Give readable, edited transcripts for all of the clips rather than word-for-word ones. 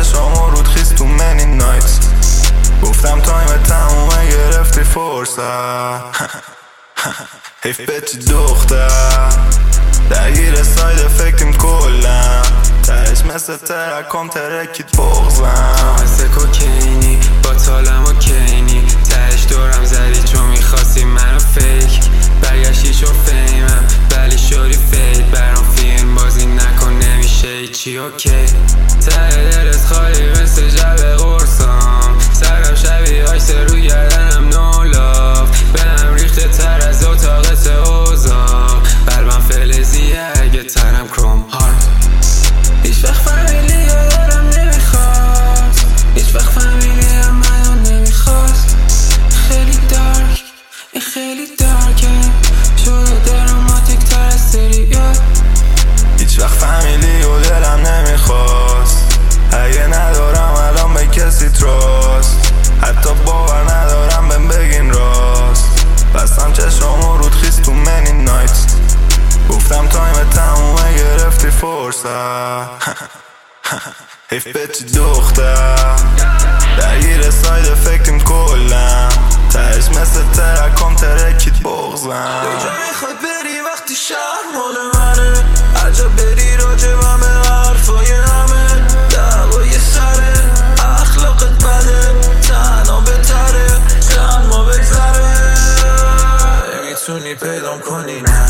چشامو رود خیست تو منی نایت. گفتم تایم تمومه گرفتی فرصت. حیف بچی دختر درگیر ساید افکتیم کلم. تهش مثل ترکم ترکید بغزم. مثل کوکینی با تالم و کینی. تهش دورم زدی چون میخواستی منو فیک. برگشتی چون فیمم ولی شوری فید. برام فیلم بازی نکن نمیشه ایچی اوکی. ته دلت خالی مثل جب قرصام. سرم شبیه آیس رو گردنم نو لاف. بهم ریخته تر از اتاقت اوزا. قلبم فلزیه اگه ترم کروم هارد. هیچ وقت فامیلی یادم نمیخواست. هیچ وقت فامیلی منو نمیخواست. خیلی دارک این خیلی دارکه. شده دراماتیک تر از سریال. هیچ وقت فامیلی و دلم نمیخواست. اگه ندارم الان به کسی تراست. حتی باور ندارم بهم بگین راست. بستم چشامو رود خیست تو منی نایت. گفتم تایم تمومه گرفتی فرصت. حیف بچی دختر درگیر ساید افکتیم کلم. تهش مثل ترکم ترکید بغزم. کجا میخوای بری وقتی شهر مال منه؟ عجب بری راجبم به حرفای همه. دعوای سره اخلاقت بده. تنها بهتره چند ما بگذره. نمیتونی پیدام کنی نه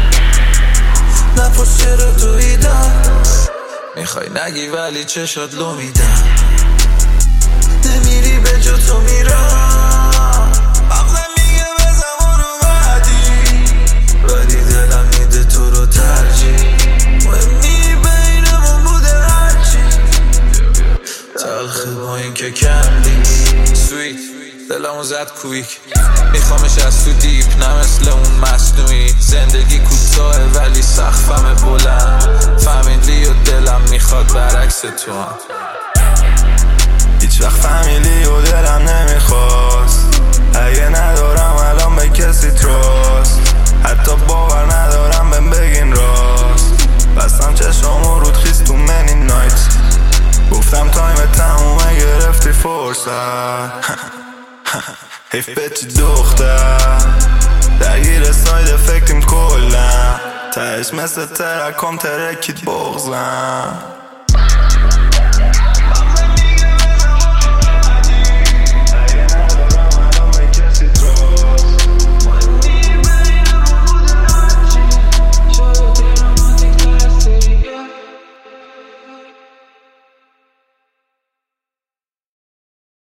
نپرس چرا دویدم. میخوای نگی ولی چشات لو میدم. نمیری به جا تو میرم. مغزم میگه به زمان اومدی ولی دلم میده تو رو ترجیح. مهمی بینمون بوده هرچی. تلخه با این که کندی سویت دلمو زد کویک. میخوامش از تو دیپ نه مثل اون مصنوعی. زندگی کوتاهه ولی سقفم بلند. فامیلی و دلم میخواد برعکس تو هم. هیچ وقت فامیلی و دلم نمیخواست. اگه ندارم الان به کسی تراست. حتی باور ندارم بهم بگین راست. بستم چشامو رود خیست تو منی نایت. گفتم تایم تمومه گرفتی فرصت. حیف بچی دختر درگیر ساید افکتیم کلم. تهش مثل ترکم ترکید بغزم.